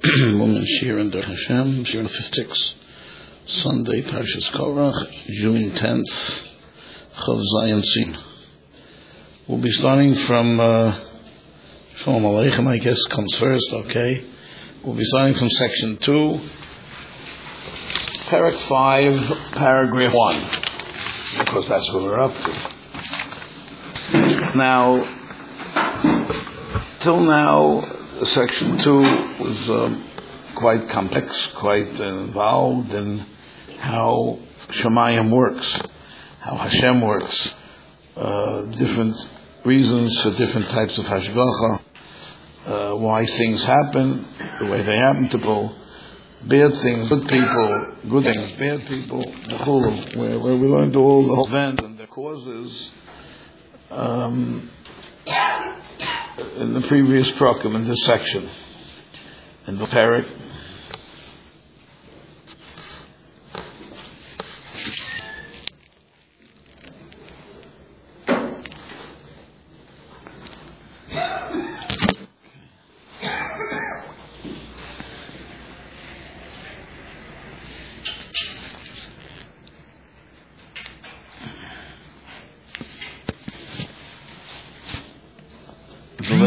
Woman Shir and Hashem, Shir 56, Sunday, Parshas Korach, June 10th, Chav Zayin Sin. We'll be starting from Shalom Aleichem, I guess, comes first, okay. We'll be starting from section 2, Parak 5, paragraph 1, because that's what we're up to. Now, till now, section 2 was quite complex, quite involved in how Shemayim works, how Hashem works, different reasons for different types of Hashgacha, why things happen the way they happen to people, bad things, good people, good things, bad people, where we learned all the whole event and the causes. In the previous program in this section, in the Parak